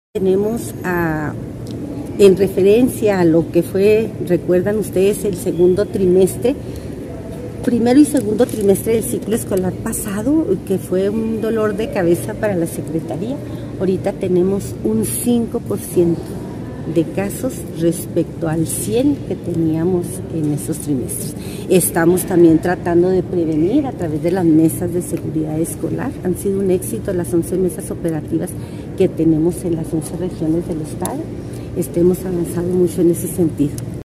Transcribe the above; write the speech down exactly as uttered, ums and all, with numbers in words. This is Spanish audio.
Tenemos a, en referencia a lo que fue, recuerdan ustedes, el segundo trimestre, primero y segundo trimestre del ciclo escolar pasado, que fue un dolor de cabeza para la Secretaría. Ahorita tenemos un cinco por ciento de casos respecto al cien que teníamos en esos trimestres. Estamos también tratando de prevenir a través de las mesas de seguridad escolar. Han sido un éxito las once mesas operativas que tenemos en las once regiones del estado. Este, hemos avanzado mucho en ese sentido.